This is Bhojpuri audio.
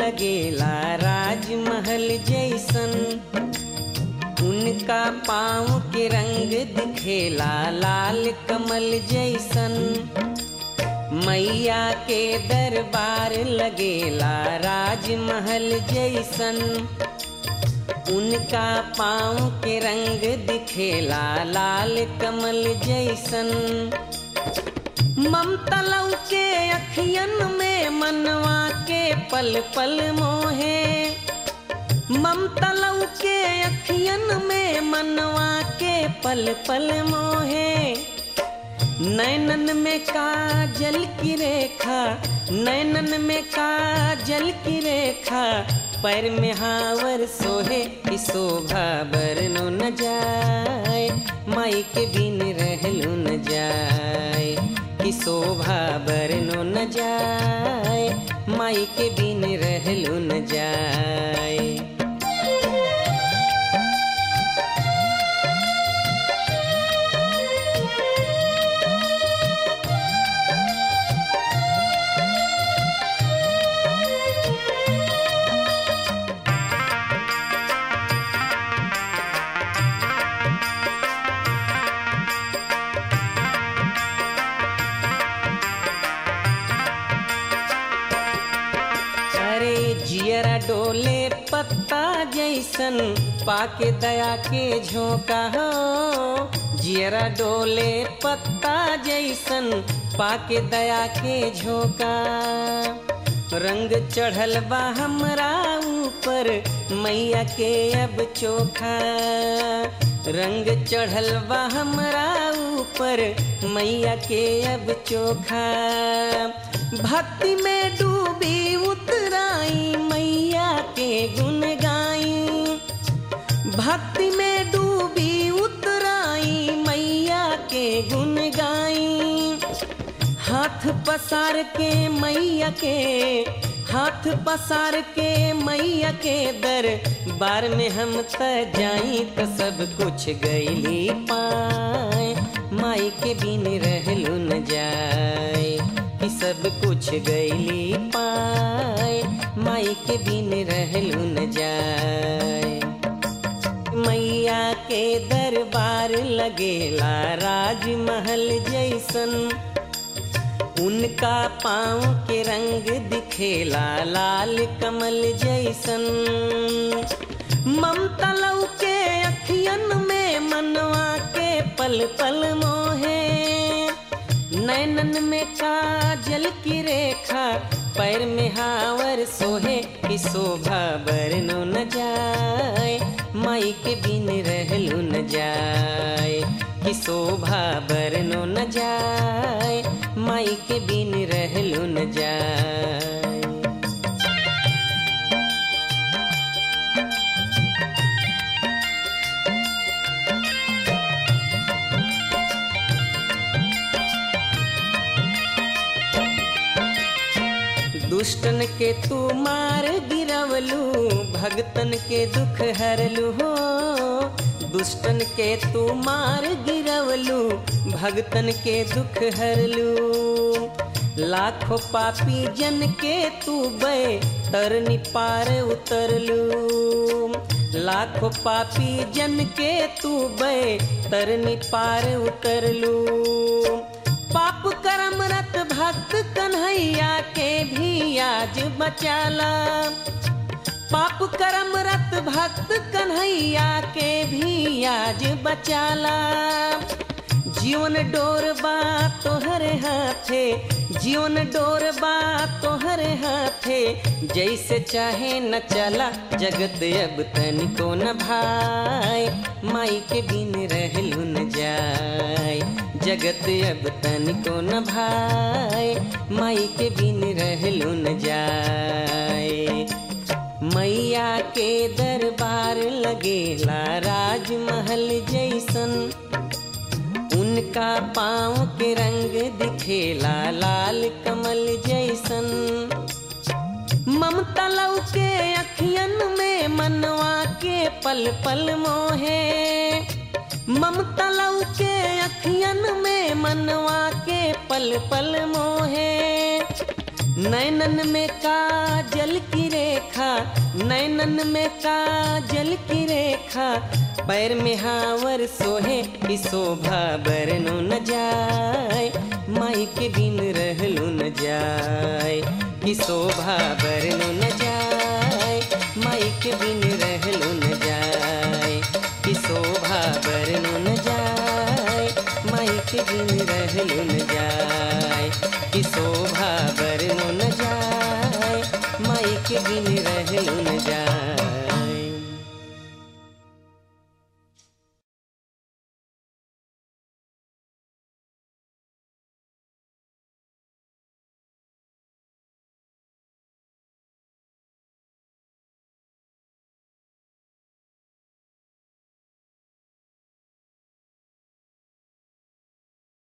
लगेला राजमहल जैसन। उनका पाँव के रंग दिखेला लाल कमल जैसन। मैया के दरबार लगेला राजमहल जैसन। उनका पाँव के रंग दिखेला लाल कमल जैसन। ममता लौके अखियन में मनवा के पल पल मोहे। ममता लौके अखियन में मनवा के पल पल मोहे। नैनन में काजल की रेखा, नैनन में काजल की रेखा, पैर में हावर सोहे की शोभा बरनो न जाए। माई के बिन रहलू न जाए की शोभा बरनो न जाए। माई के बिन रहलू न जाए। जियरा डोले पत्ता जैसन पाके दया के झोंका हो। जियरा डोले पत्ता जैसन पाके दया के झोंका। रंग चढ़ल बा हमरा ऊपर मैया के अब चोखा। रंग चढ़ल बा हमरा ऊपर मैया के अब चोखा। भक्ति में डूबी उतराई मैया के गुण गाई। भक्ति में डूबी उतराई मैया के गुण गाई। हाथ पसार के मैया के, हाथ पसार के मैया के दरबार में हम त जाई त सब कुछ गईली पाए। माई के बिन रहलू न जाए कि सब कुछ गईली पाए। माई के बिन रहलू न जाए। मैया के दरबार लगेला राजमहल जैसन। उनका पाँव के रंग दिखेला लाल कमल जैसन। ममता लौके अखियन में मनवा के पल पल मोहे। नैनन में काजल की रेखा, पैर में हावर सोहे की शोभा बरनो न जाए। माई के बिन रहलू न जाए की शोभा बरनो न जाए। माई के बिन रहलू न जाए। दुष्टन के तू मार गिरवलू, भगतन के दुख हरलू हो। दुष्टन के तू मार गिरवलू, भगतन के दुख हरलू। लाखों पापी जन के तू बे तरनी पार उतरलू। लाखों पापी जन के तू बे तरनी पार उतरलू। पाप करम रत भक्त कन्हैया के भी आज बचाला। पाप करम रत भक्त कन्हैया के भी आज बचाला। जीवन डोर बा तोहरे हाथे, जीवन डोर बा तोहरे हाथे। जैसे चाहे न चला जगत अब तनिको न भाई। माई के बिन रहलू न जाए जगत अब तनिको न भाई। माई के बिन रहलू न जाए। मैया के दरबार लगेला राजमहल जैसन। उनका पाँव के रंग दिखेला लाल कमल जैसन। ममता लौके अखियन में मनवा के पल पल मोहे। ममता लौके अखियन में मनवा के पल पल मोहे। नैनन में काजल की रेखा, नैनन में काजल की रेखा, पैर में हावर सोहे की शोभा बरनो न जाए, माई के बिन रहलू न जाए, की शोभा बरनो न जाए, माई के बिन रहलू न जाए, की शोभा बरनो न जाए, माई के बिन रहलू न जाए, की शोभा बरनो न जाए, माई के बिन रहलू न जाए।